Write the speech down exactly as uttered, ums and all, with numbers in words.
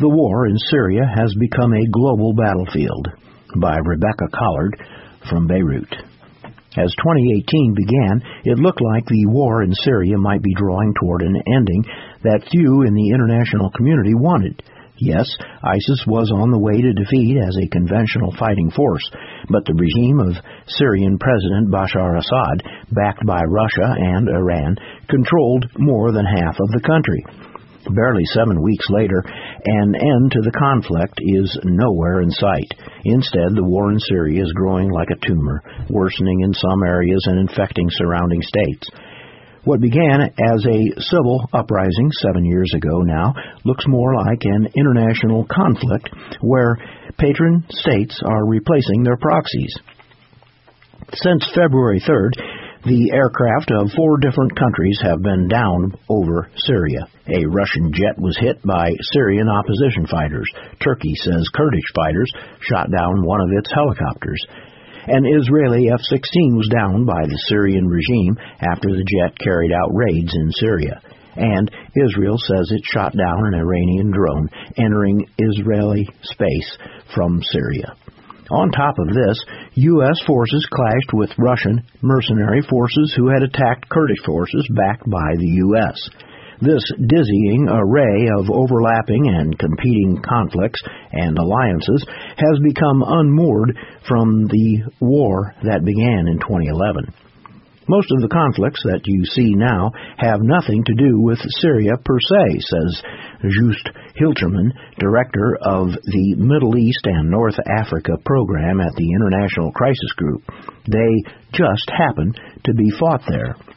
The War in Syria Has Become a Global Battlefield, by Rebecca Collard from Beirut. As twenty eighteen began, it looked like the war in Syria might be drawing toward an ending that few in the international community wanted. Yes, ISIS was on the way to defeat as a conventional fighting force, but the regime of Syrian President Bashar Assad, backed by Russia and Iran, controlled more than half of the country. Barely seven weeks later, an end to the conflict is nowhere in sight. Instead, the war in Syria is growing like a tumor, worsening in some areas and infecting surrounding states. What began as a civil uprising seven years ago now looks more like an international conflict where patron states are replacing their proxies. Since February third, the aircraft of four different countries have been downed over Syria. A Russian jet was hit by Syrian opposition fighters. Turkey says Kurdish fighters shot down one of its helicopters. An Israeli F sixteen was downed by the Syrian regime after the jet carried out raids in Syria. And Israel says it shot down an Iranian drone entering Israeli space from Syria. On top of this, U S forces clashed with Russian mercenary forces who had attacked Kurdish forces backed by the U S This dizzying array of overlapping and competing conflicts and alliances has become unmoored from the war that began in twenty eleven. Most of the conflicts that you see now have nothing to do with Syria per se, says Joost Hilterman, director of the Middle East and North Africa program at the International Crisis Group. They just happen to be fought there.